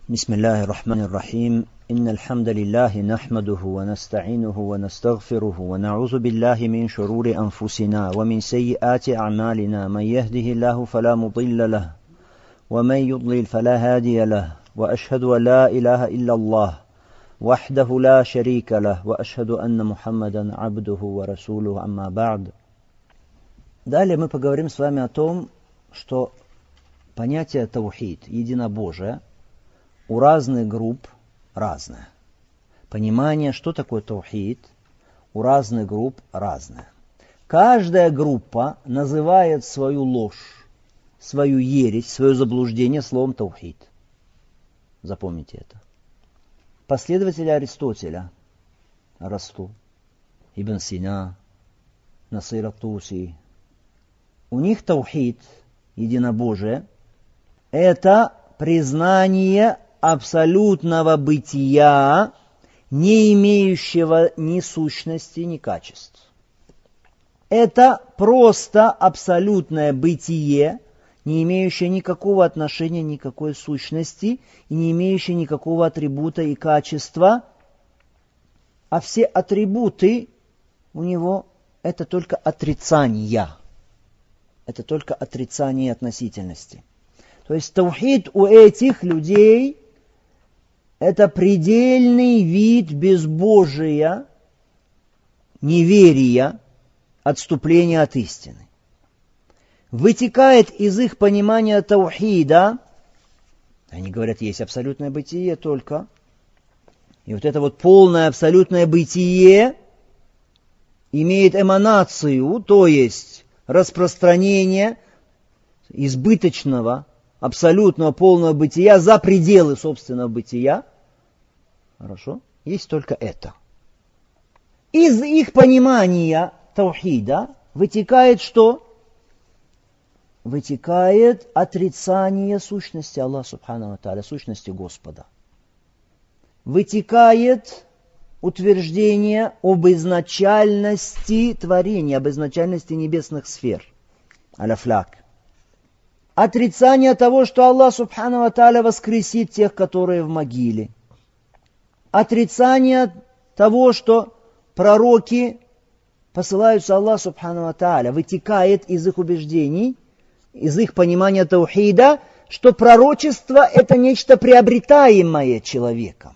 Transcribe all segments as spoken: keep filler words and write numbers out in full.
بسم الله الرحمن الرحيم إن الحمد لله نحمده ونستعينه ونستغفره ونعوذ بالله من شرور أنفسنا ومن سيئات أعمالنا من يهده الله فلا مضل له ومن يضلل فلا هادي له وأشهد أن لا إله إلا الله وحده لا شريك له وأشهد أن محمدا عبده ورسوله أما بعد. Далее мы поговорим с вами о том, что понятие таухид, единобожие, у разных групп разное. Понимание, что такое таухид, у разных групп разное. Каждая группа называет свою ложь, свою ересь, свое заблуждение словом таухид. Запомните это. Последователи Аристотеля, Арасту, Ибн Сина, Насир ат-Туси, у них таухид, единобожие, это признание абсолютного бытия, не имеющего ни сущности, ни качеств. Это просто абсолютное бытие, не имеющее никакого отношения, никакой сущности, и не имеющее никакого атрибута и качества, а все атрибуты у него это только отрицания. Это только отрицание относительности. То есть таухид у этих людей это предельный вид безбожия, неверия, отступления от истины. Вытекает из их понимания таухида, они говорят, есть абсолютное бытие только, и вот это вот полное абсолютное бытие имеет эманацию, то есть распространение избыточного, абсолютного, полного бытия за пределы собственного бытия. Хорошо? Есть только это. Из их понимания таухида вытекает что? Вытекает отрицание сущности Аллаха Субхану ва Тааля, сущности Господа. Вытекает утверждение об изначальности творения, об изначальности небесных сфер. Аляфляк. Отрицание того, что Аллах Субхану ва Тааля воскресит тех, которые в могиле. Отрицание того, что пророки посылаются Аллаху Субхану ва Тааля, вытекает из их убеждений, из их понимания таухида, что пророчество это нечто приобретаемое человеком.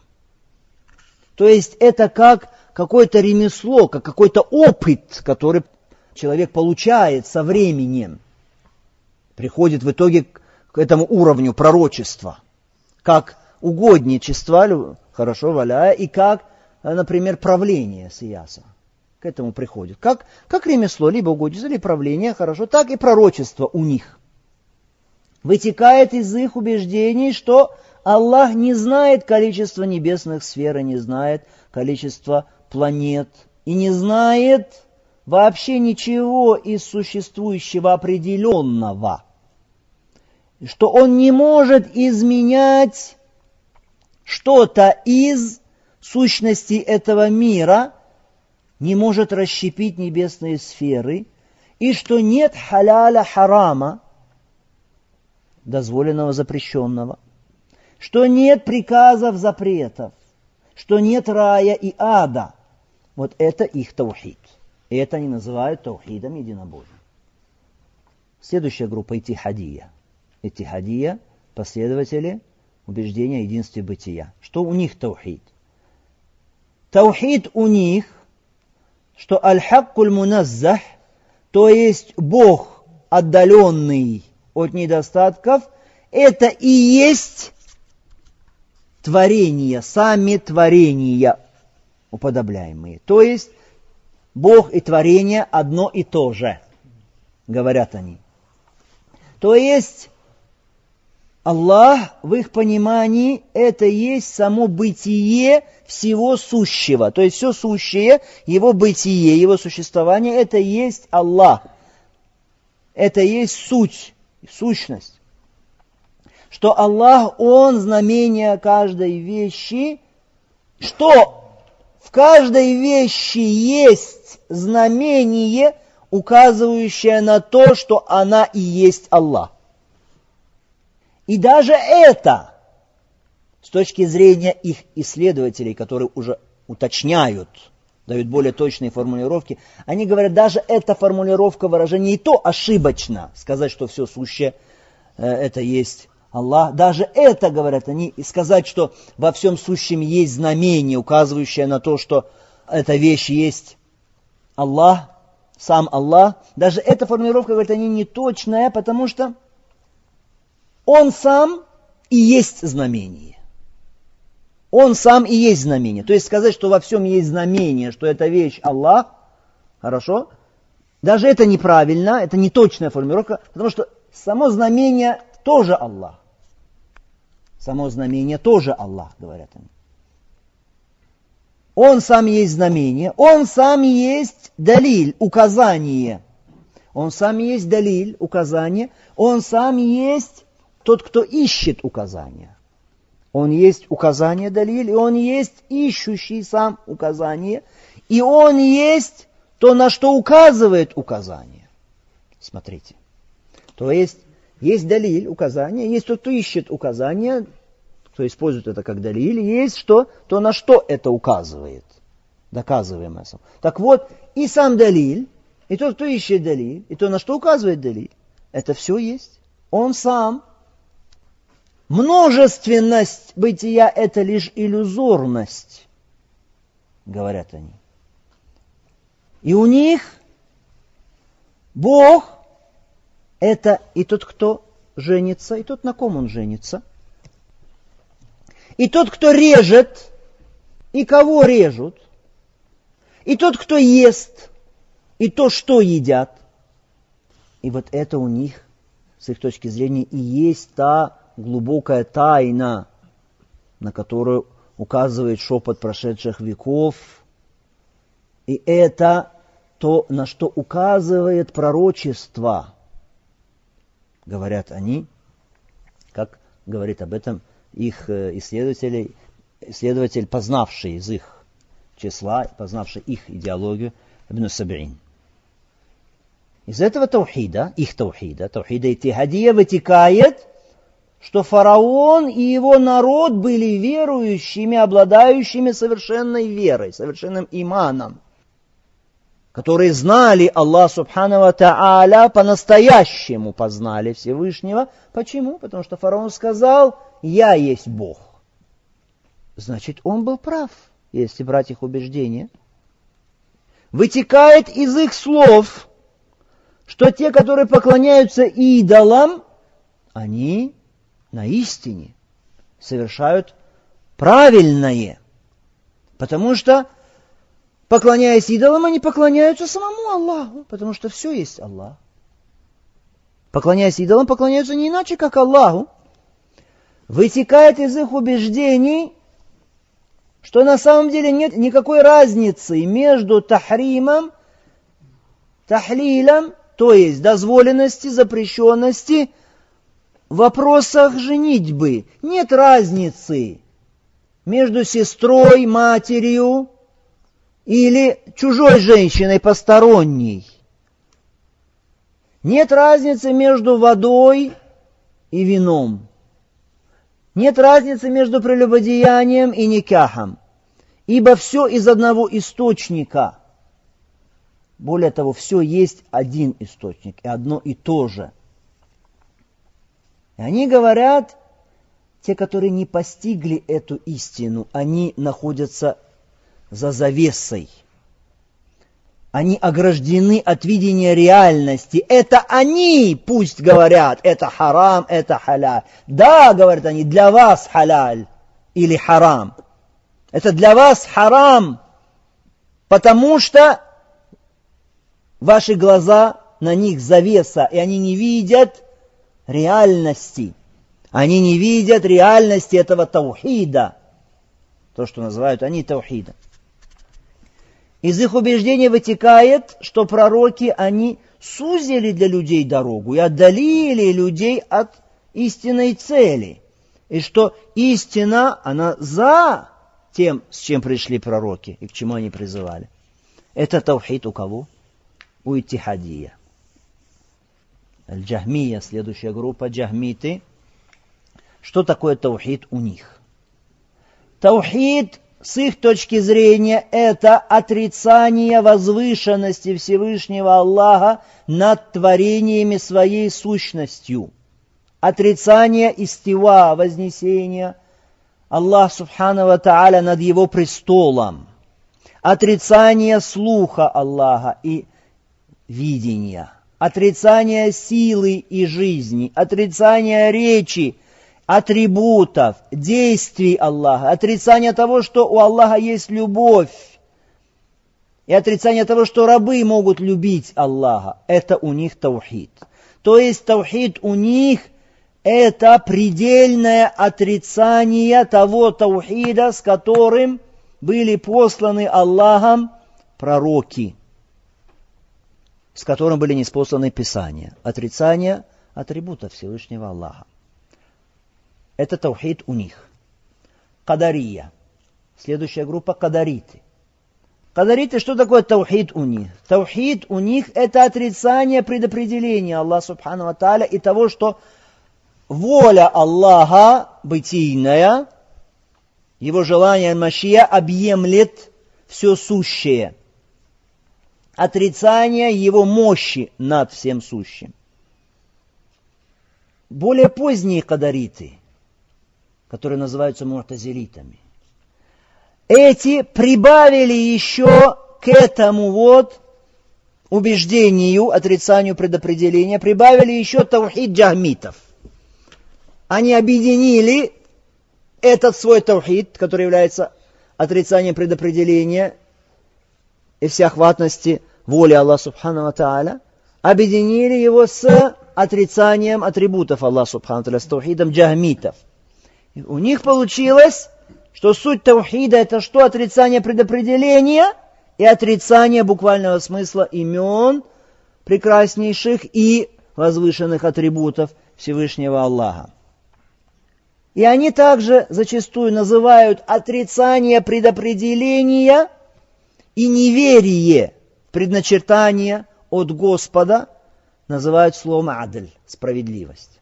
То есть это как какое-то ремесло, как какой-то опыт, который человек получает со временем. Приходит в итоге к этому уровню пророчества. Как угодничество, хорошо, валяя, и как, например, правление сияса. К этому приходит. Как, как ремесло, либо угодничество, либо правление, хорошо, так и пророчество у них. Вытекает из их убеждений, что Аллах не знает количество небесных сфер, и не знает количество планет, и не знает вообще ничего из существующего определенного. Что Он не может изменять что-то из сущности этого мира, не может расщепить небесные сферы, и что нет халяля харама, дозволенного, запрещенного, что нет приказов, запретов, что нет рая и ада. Вот это их таухид. И это они называют таухидом единобожия. Следующая группа иттихадия. Иттихадия – последователи убеждения о единстве бытия. Что у них таухид? Таухид у них, что аль-хаккуль муназзах, то есть Бог, отдаленный от недостатков, это и есть творения, сами творения уподобляемые. То есть Бог и творение одно и то же, говорят они. То есть Аллах в их понимании это есть само бытие всего сущего. То есть все сущее, его бытие, его существование, это есть Аллах. Это есть суть, сущность. Что Аллах, Он знамение каждой вещи, что в каждой вещи есть знамение, указывающее на то, что она и есть Аллах. И даже это с точки зрения их исследователей, которые уже уточняют, дают более точные формулировки, они говорят, даже эта формулировка выражения и то ошибочно, сказать, что все сущее э, это есть Аллах. Даже это, говорят они, и сказать, что во всем сущем есть знамение, указывающее на то, что эта вещь есть Аллах, сам Аллах. Даже эта формулировка, говорят они, не точная, потому что Он сам и есть знамение. Он сам и есть знамение. То есть сказать, что во всем есть знамение, что эта вещь Аллах, хорошо, даже это неправильно, это не точная формулировка, потому что само знамение тоже Аллах. Само знамение тоже Аллах, говорят они. Он сам есть знамение, он сам есть далиль, указание. Он сам есть далиль, указание, он сам есть тот, кто ищет указания. Он есть указание далиль, и он есть ищущий сам указание, и он есть то, на что указывает указание. Смотрите. То есть, есть далиль, указание, есть тот, кто ищет указание, кто использует это как далиль, есть что, то, на что это указывает. Доказываемое. Так вот, и сам далиль, и тот, кто ищет далиль, и то, на что указывает далиль, это все есть. Он сам. Множественность бытия – это лишь иллюзорность, говорят они. И у них Бог – это и тот, кто женится, и тот, на ком он женится, и тот, кто режет, и кого режут, и тот, кто ест, и то, что едят. И вот это у них, с их точки зрения, и есть та глубокая тайна, на которую указывает шепот прошедших веков. И это то, на что указывает пророчество, говорят они, как говорит об этом их исследователь, исследователь, познавший из их числа, познавший их идеологию, Ибн Саб'ин. Из этого таухида, их таухида, таухида иттихадия, вытекает, что фараон и его народ были верующими, обладающими совершенной верой, совершенным иманом, которые знали Аллах Субхану ва Тааля, по-настоящему познали Всевышнего. Почему? Потому что фараон сказал: «Я есть Бог». Значит, он был прав, если брать их убеждения. Вытекает из их слов, что те, которые поклоняются идолам, они на истине совершают правильное. Потому что, поклоняясь идолам, они поклоняются самому Аллаху, потому что все есть Аллах. Поклоняясь идолам, поклоняются не иначе, как Аллаху. Вытекает из их убеждений, что на самом деле нет никакой разницы между тахримом, тахлилом, то есть дозволенности, запрещенности, в вопросах женитьбы. Нет разницы между сестрой, матерью или чужой женщиной, посторонней. Нет разницы между водой и вином. Нет разницы между прелюбодеянием и никахом. Ибо все из одного источника. Более того, все есть один источник, и одно и то же. И они говорят, те, которые не постигли эту истину, они находятся за завесой. Они ограждены от видения реальности. Это они пусть говорят, это харам, это халяль. Да, говорят они, для вас халяль или харам. Это для вас харам, потому что ваши глаза, на них завеса, и они не видят реальности. Они не видят реальности этого таухида. То, что называют они таухидом. Из их убеждения вытекает, что пророки, они сузили для людей дорогу и отдалили людей от истинной цели. И что истина, она за тем, с чем пришли пророки и к чему они призывали. Это таухид у кого? У иттихадия. Аль-Джахмия, следующая группа, джахмиты. Что такое таухид у них? Таухид, с их точки зрения, это отрицание возвышенности Всевышнего Аллаха над творениями своей сущностью. Отрицание истива, вознесения Аллаха Субхану ва Тааля над его престолом. Отрицание слуха Аллаха и видения. Отрицание силы и жизни. Отрицание речи, атрибутов, действий Аллаха. Отрицание того, что у Аллаха есть любовь. И отрицание того, что рабы могут любить Аллаха. Это у них таухид. То есть таухид у них это предельное отрицание того таухида, с которым были посланы Аллахом пророки, с которым были ниспосланы Писания. Отрицание атрибутов Всевышнего Аллаха. Это таухид у них. Кадария. Следующая группа кадариты. Кадариты, что такое таухид у них? Таухид у них это отрицание предопределения Аллаха Субхану ва Тааля и того, что воля Аллаха бытийная, его желание Машия объемлет все сущее. Отрицание его мощи над всем сущим. Более поздние кадариты, которые называются му'тазилитами, эти прибавили еще к этому вот убеждению, отрицанию предопределения, прибавили еще таухид джахмитов. Они объединили этот свой таухид, который является отрицанием предопределения и всеохватности воли Аллаха Субхану ва Тааля, объединили его с отрицанием атрибутов Аллаха Субхану ва Тааля, с таухидом джахмитов. И у них получилось, что суть таухида это что? Отрицание предопределения и отрицание буквального смысла имен прекраснейших и возвышенных атрибутов Всевышнего Аллаха. И они также зачастую называют отрицание предопределения и неверие в предначертание от Господа, называют словом адль, справедливость.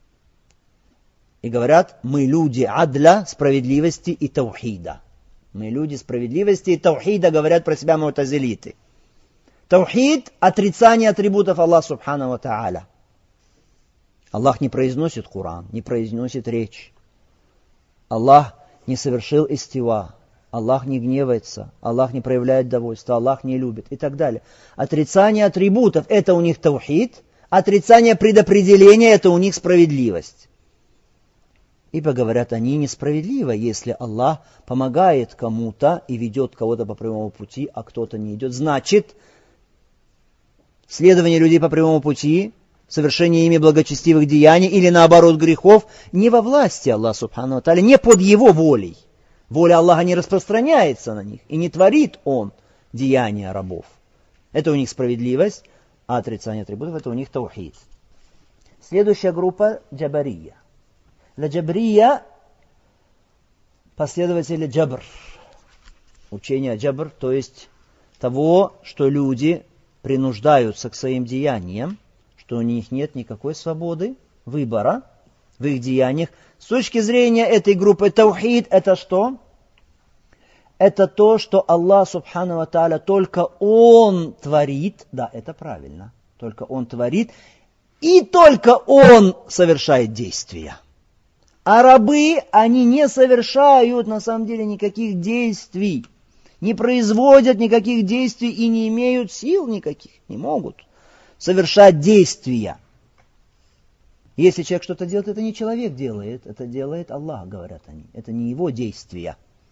И говорят, мы люди адля, справедливости и таухида. Мы люди справедливости и таухида, говорят про себя му'тазилиты. Таухид – отрицание атрибутов Аллаха Субхану ва Тааля. Аллах не произносит Коран, не произносит речь. Аллах не совершил истива. Аллах не гневается. Аллах не проявляет довольства. Аллах не любит. И так далее. Отрицание атрибутов – это у них таухид. Отрицание предопределения – это у них справедливость. Ибо, говорят, они несправедливо, если Аллах помогает кому-то и ведет кого-то по прямому пути, а кто-то не идет. Значит, следование людей по прямому пути, совершение ими благочестивых деяний или наоборот грехов не во власти Аллаха Субхану ва Тааля, не под его волей. Воля Аллаха не распространяется на них и не творит он деяния рабов. Это у них справедливость, а отрицание атрибутов это у них таухид. Следующая группа джабария. Для джабрия последователи джабр. Учение джабр, то есть того, что люди принуждаются к своим деяниям, что у них нет никакой свободы выбора в их деяниях. С точки зрения этой группы таухид, это что? Это то, что Аллах Субхану ва Тааля только Он творит, да, это правильно, только Он творит, и только Он совершает действия. А рабы, они не совершают на самом деле никаких действий, не производят никаких действий и не имеют сил никаких, не могут совершать действия. Если человек что-то делает, это не человек делает, это делает Аллах, говорят они. Это не его действия.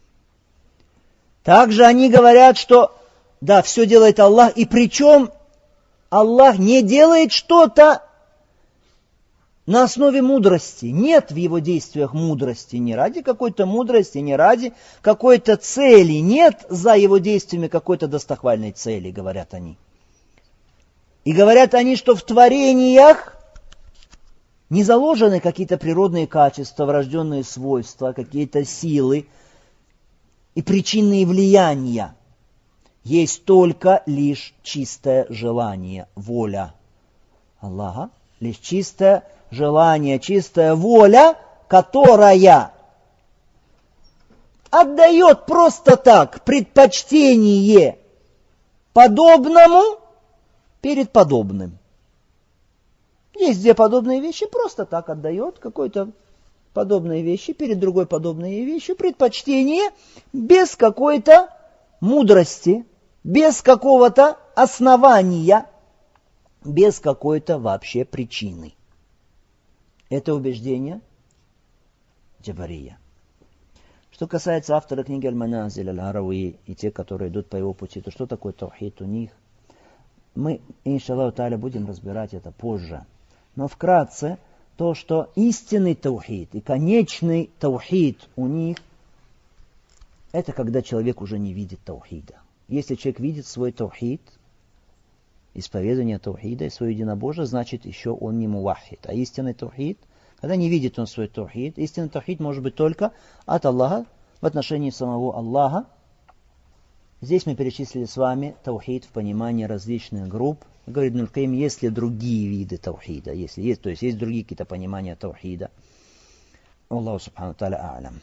Также они говорят, что да, все делает Аллах, и причем Аллах не делает что-то на основе мудрости. Нет в его действиях мудрости, не ради какой-то мудрости, не ради какой-то цели. Нет за его действиями какой-то достохвальной цели, говорят они. И говорят они, что в творениях не заложены какие-то природные качества, врожденные свойства, какие-то силы и причинные влияния. Есть только лишь чистое желание, воля Аллаха, лишь чистое желание, чистая воля, которая отдает просто так предпочтение подобному перед подобным. Есть две подобные вещи, просто так отдает какой-то подобные вещи перед другой подобные вещи, предпочтение без какой-то мудрости, без какого-то основания, без какой-то вообще причины. Это убеждение Джабария. Что касается автора книги Аль-Маназиль Аль-Гарауи и те, которые идут по его пути, то что такое таухид у них? Мы, иншаллаху та'аля, будем разбирать это позже. Но вкратце, то, что истинный таухид и конечный таухид у них, это когда человек уже не видит таухида. Если человек видит свой таухид, исповедание таухида и свое единобожие, значит еще он не мувахид. А истинный таухид, когда не видит он свой таухид, истинный таухид может быть только от Аллаха, в отношении самого Аллаха. Здесь мы перечислили с вами таухид в понимании различных групп. Говорит Ибн аль-Каим, есть ли другие виды таухида, если есть, то есть есть другие какие-то понимания таухида. Аллаху субхану та'аля а'лям.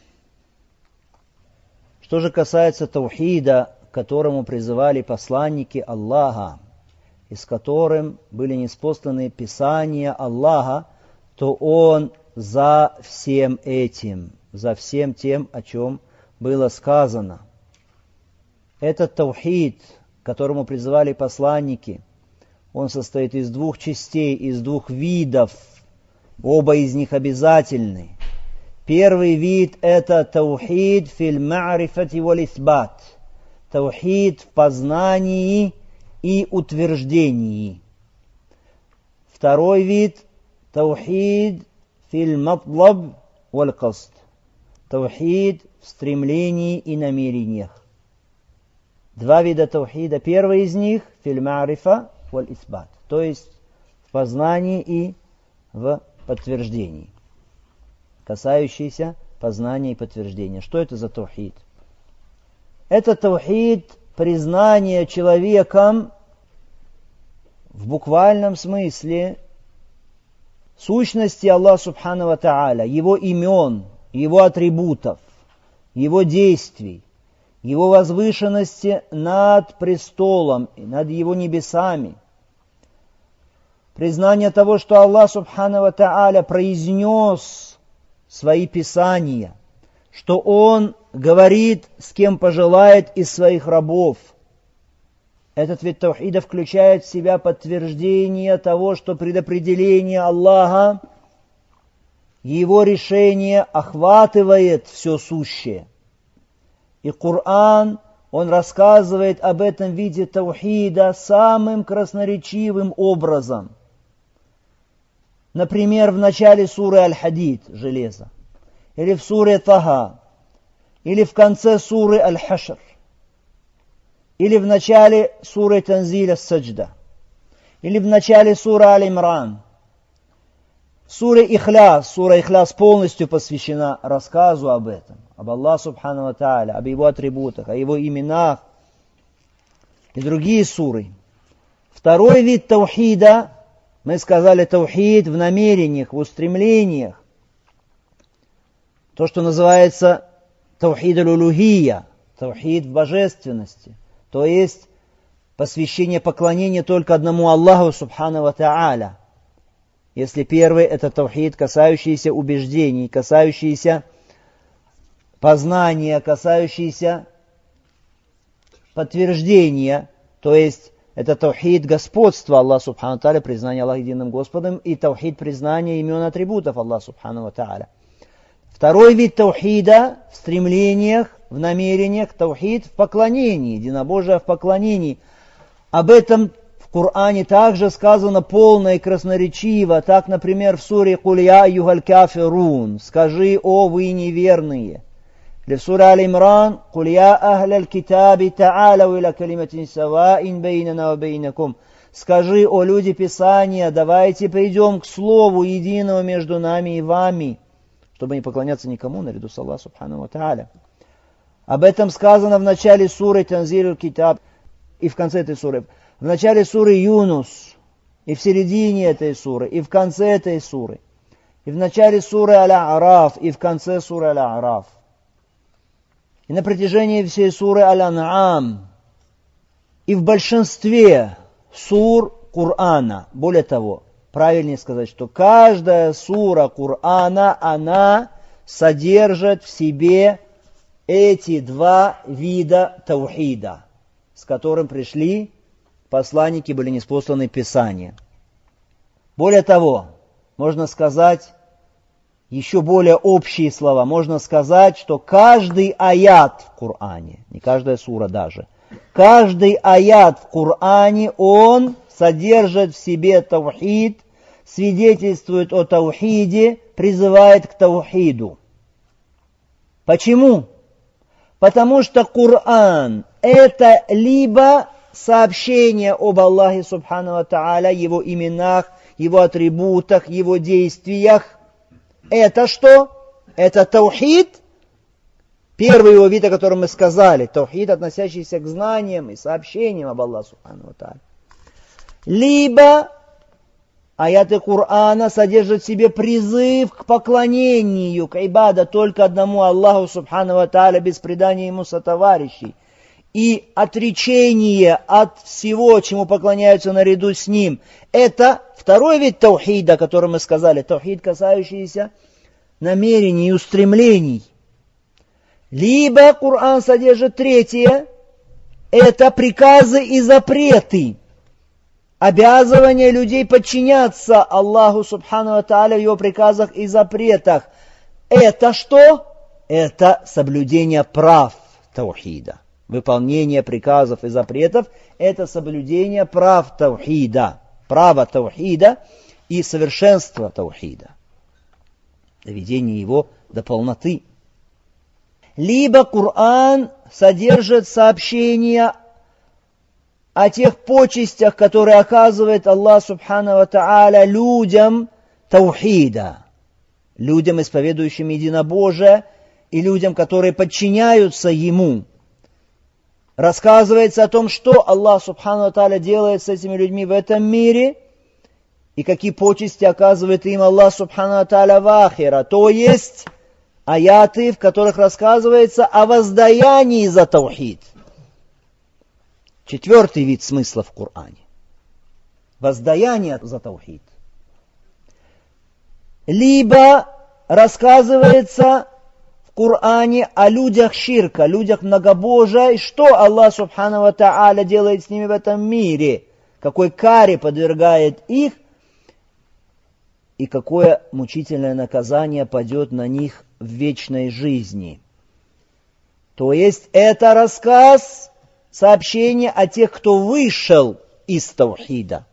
Что же касается таухида, к которому призывали посланники Аллаха, и с которым были ниспосланы писания Аллаха, то он за всем этим, за всем тем, о чем было сказано. Этот таухид, к которому призывали посланники, он состоит из двух частей, из двух видов. Оба из них обязательны. Первый вид – это таухид фил ма'рифати валь исбат. Таухид в познании и утверждении. Второй вид – таухид фил матлаб валь каст. Таухид в стремлении и намерениях. Два вида таухида. Первый из них – фил ма'рифа валь исбат. То есть в познании и в подтверждении. Касающийся познания и подтверждения. Что это за таухид? Это таухид признания человеком в буквальном смысле сущности Аллаха субхану ва та'аля, его имен, его атрибутов, его действий, его возвышенности над престолом, над его небесами. Признание того, что Аллах субхану ва та'аля произнес свои писания, что Он говорит, с кем пожелает из своих рабов. Этот вид таухида включает в себя подтверждение того, что предопределение Аллаха, Его решение охватывает все сущее. И Коран, он рассказывает об этом виде таухида самым красноречивым образом. Например, в начале суры Аль-Хадид, железо, или в суре Таха, или в конце суры Аль-Хашр, или в начале суры Танзиля Саджда, или в начале суры Аль-Имран. Сура Ихляс, сура Ихляс полностью посвящена рассказу об этом, об Аллахе субхану ва та'аля, об Его атрибутах, о Его именах и другие суры. Второй вид таухида, мы сказали таухид в намерениях, в устремлениях. То, что называется таухид аль-улухия, таухид в божественности, то есть посвящение поклонения только одному Аллаху субхану ва та'аля. Если первый это таухид, касающийся убеждений, касающийся познания, касающийся подтверждения, то есть это таухид господства Аллаха субхану ва та'аля, признание Аллаха единым Господом, и таухид признания имен и атрибутов Аллаха субхану ва та'аля. Второй вид таухида в стремлениях, в намерениях, таухид в поклонении, единобожие в поклонении. Об этом в Коране также сказано полно и красноречиво. Так, например, в суре «Куль я айюхаль кафирун» «Скажи, о вы неверные». Или в суре Аль-Имран «Куль я ахляль китаби та'алау иля калиматин саваин бейнана ва бейнакум». Скажи, о люди Писания, давайте придем к слову единого между нами и вами, чтобы не поклоняться никому наряду с Аллахом субхану ва та'аля. Об этом сказано в начале суры Танзиль Китаб и в конце этой суры. В начале суры Юнус, и в середине этой суры, и в конце этой суры. И в начале суры Аль-А'раф, и в конце суры Аль-А'раф. и на протяжении всей суры Аль-Ан'ам, и в большинстве сур Корана. Более того, правильнее сказать, что каждая сура Корана, она содержит в себе эти два вида таухида, с которым пришли посланники, были ниспосланы Писания. Более того, можно сказать, еще более общие слова, можно сказать, что каждый аят в Коране, не каждая сура даже, каждый аят в Коране, он содержит в себе таухид, свидетельствует о таухиде, призывает к таухиду. Почему? Потому что Коран – это либо сообщение об Аллахе Субхану ва Тааля, Его именах, Его атрибутах, Его действиях. Это что? Это таухид. Первый его вид, о котором мы сказали. Таухид, относящийся к знаниям и сообщениям об Аллахе Субхану ва Тааля. Либо аяты Корана содержат в себе призыв к поклонению, к ибада только одному Аллаху Субхану ва Тааля, без предания ему сотоварищей. И отречение от всего, чему поклоняются наряду с ним. Это второй вид таухида, о котором мы сказали. Таухид, касающийся намерений и устремлений. Либо Коран содержит третье. Это приказы и запреты. Обязывание людей подчиняться Аллаху Субхану ва Тааля в Его приказах и запретах. Это что? Это соблюдение прав таухида. Выполнение приказов и запретов – это соблюдение прав таухида, права таухида и совершенства таухида, доведение его до полноты. Либо Коран содержит сообщения о тех почестях, которые оказывает Аллах Субхану ва Тааля людям таухида, людям, исповедующим единобожие, и людям, которые подчиняются Ему. Рассказывается о том, что Аллах Субхану ва Тааля делает с этими людьми в этом мире, и какие почести оказывает им Аллах Субхану ва Тааля в ахира. То есть аяты, в которых рассказывается о воздаянии за таухид. Четвертый вид смысла в Коране. Воздаяние за таухид. Либо рассказывается в Коране о людях ширка, людях многобожия, и что Аллах Субхану ва Тааля делает с ними в этом мире, какой каре подвергает их, и какое мучительное наказание падет на них в вечной жизни. То есть это рассказ, сообщение о тех, кто вышел из таухида.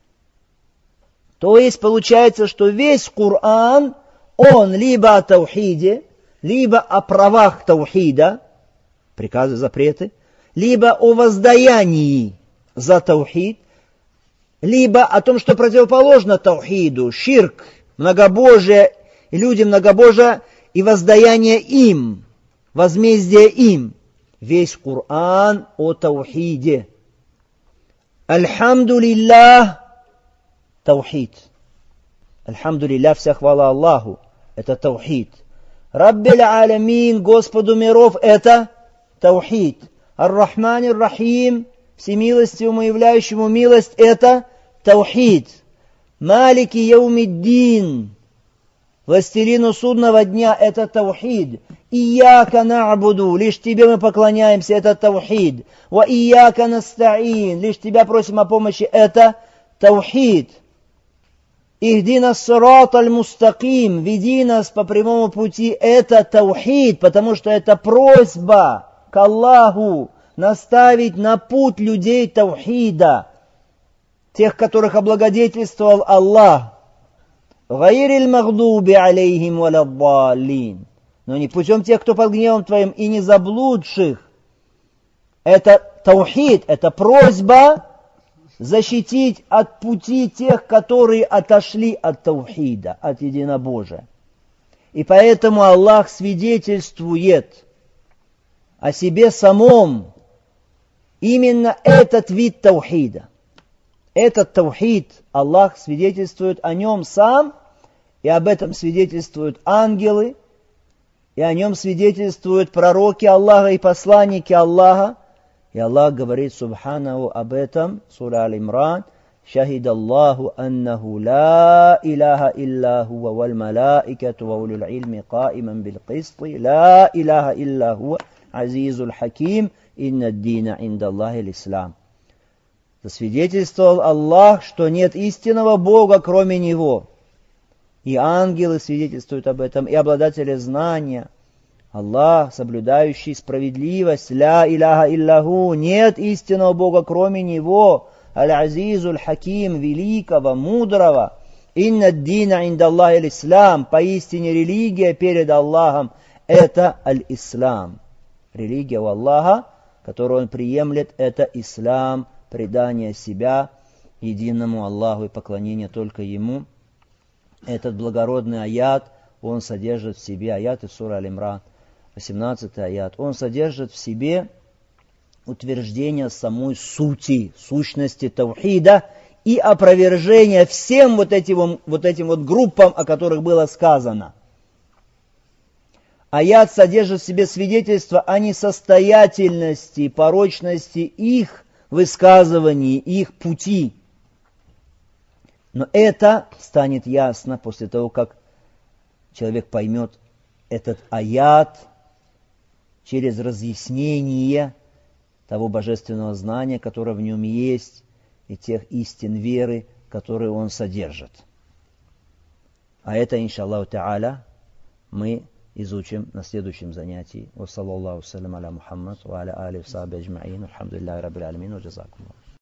То есть получается, что весь Коран, он либо о таухиде, либо о правах таухида, приказы, запреты, либо о воздаянии за таухид, либо о том, что противоположно таухиду, ширк, многобожие, и люди многобожия, и воздаяние им, возмездие им. Весь Коран о таухиде. Альхамду лиллах, таухид. Альхамду лиллах, вся хвала Аллаху, это таухид. Раббиль алямин, Господу миров, это таухид. Ар-Рахман ар-Рахим, всемилостивому являющему милость, это таухид. Малики яумиддин, властелину судного дня, это таухид. Ияка на'буду, лишь тебе мы поклоняемся, это таухид. Ва ияка наста'ин, лишь тебя просим о помощи, это таухид. Ихдина ссират аль-мустаким, веди нас по прямому пути, это таухид, потому что это просьба к Аллаху наставить на путь людей таухида, тех, которых облагодетельствовал Аллах. Гайриль магдуби алейхим валаддаллин, но не путем тех, кто под гневом твоим, и не заблудших. Это таухид, это просьба защитить от пути тех, которые отошли от таухида, от единобожия. И поэтому Аллах свидетельствует о себе самом именно этот вид таухида. Этот таухид, Аллах свидетельствует о нем сам, и об этом свидетельствуют ангелы, и о нем свидетельствуют пророки Аллаха и посланники Аллаха. И Аллах говорит субханаху об этом, сура Аль-Имран: «Шахид Аллаху аннаху ла илаха илля хуа валь малаикату ва улюл ильми каиман бил кисти, ла илаха илля хуа азизуль хаким, инна ддина инда Аллахи l'Ислам». Засвидетельствовал Аллах, что нет истинного Бога, кроме Него. И ангелы свидетельствуют об этом, и обладатели знания. Аллах, соблюдающий справедливость, ля иляха илляху, нет истинного Бога, кроме Него, аль-азизуль хаким, великого, мудрого, инна ддина инда Аллахи l'Ислам, поистине религия перед Аллахом — это аль-Ислам. Религия у Аллаха, которую Он приемлет, это Ислам, предание себя единому Аллаху и поклонение только Ему. Этот благородный аят, он содержит в себе, аят из сура Аль-Имран, восемнадцатый аят, он содержит в себе утверждение самой сути, сущности таухида и опровержение всем вот этим вот, этим вот группам, о которых было сказано. Аят содержит в себе свидетельство о несостоятельности, порочности их высказываний, их пути. Но это станет ясно после того, как человек поймет этот аят через разъяснение того божественного знания, которое в нем есть, и тех истин веры, которые он содержит. А это, иншаллаху та'аля, мы изучим на следующем занятии. Ва саллаллаху салям аля Мухаммад ва аля али ва сахби аджмаин. Алхамдулиллахи раббил алямин ва джазакумуллах.